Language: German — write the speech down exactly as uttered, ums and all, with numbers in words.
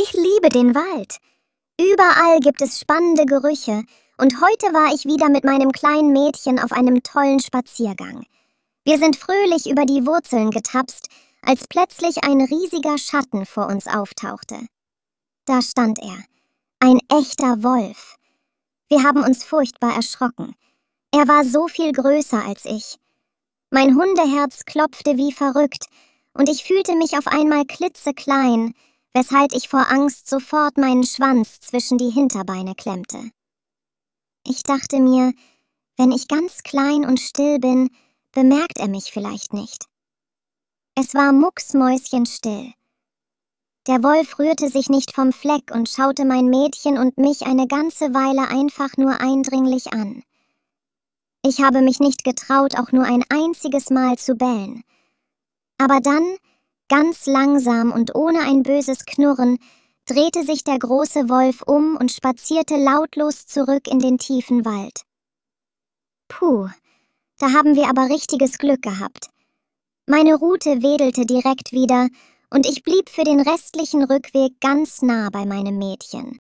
Ich liebe den Wald. Überall gibt es spannende Gerüche und heute war ich wieder mit meinem kleinen Mädchen auf einem tollen Spaziergang. Wir sind fröhlich über die Wurzeln getapst, als plötzlich ein riesiger Schatten vor uns auftauchte. Da stand er, ein echter Wolf. Wir haben uns furchtbar erschrocken. Er war so viel größer als ich. Mein Hundeherz klopfte wie verrückt und ich fühlte mich auf einmal klitzeklein, weshalb ich vor Angst sofort meinen Schwanz zwischen die Hinterbeine klemmte. Ich dachte mir, wenn ich ganz klein und still bin, bemerkt er mich vielleicht nicht. Es war mucksmäuschenstill. Der Wolf rührte sich nicht vom Fleck und schaute mein Mädchen und mich eine ganze Weile einfach nur eindringlich an. Ich habe mich nicht getraut, auch nur ein einziges Mal zu bellen. Aber dann, ganz langsam und ohne ein böses Knurren, drehte sich der große Wolf um und spazierte lautlos zurück in den tiefen Wald. Puh, da haben wir aber richtiges Glück gehabt. Meine Rute wedelte direkt wieder und ich blieb für den restlichen Rückweg ganz nah bei meinem Mädchen.